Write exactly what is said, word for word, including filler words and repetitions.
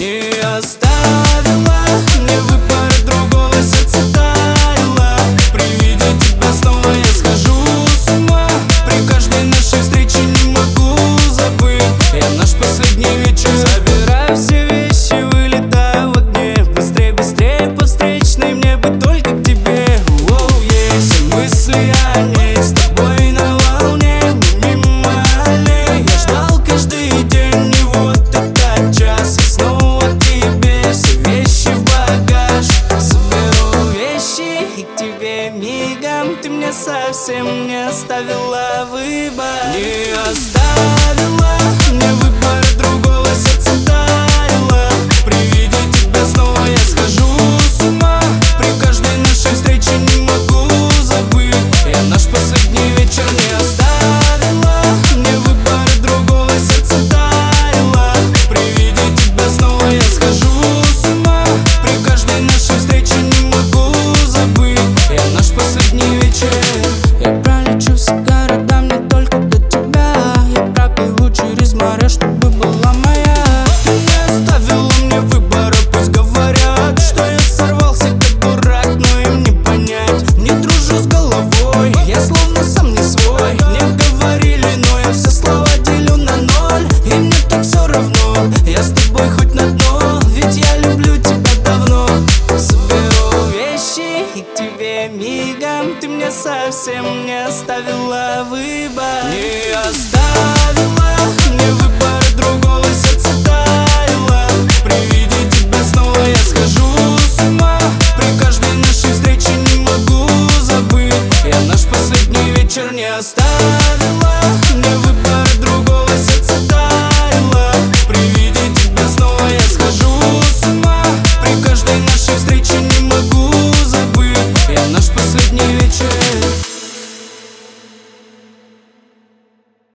Не оставила, мне выбора другого сердце таяло. При виде тебя снова я схожу с ума. При каждой нашей встрече не могу забыть. Я наш последний вечер. Собираю все вещи, вылетаю в огне. Быстрее, быстрее по встречной, мне бы только к тебе. Воу, есть все мысли о ней, с тобой на волне, мимо аллей. Я ждал каждый день, и вот этот час. И снова к тебе все вещи в багаж. Соберу вещи и к тебе мигом. Ты мне совсем не оставила выбор. Не оставила.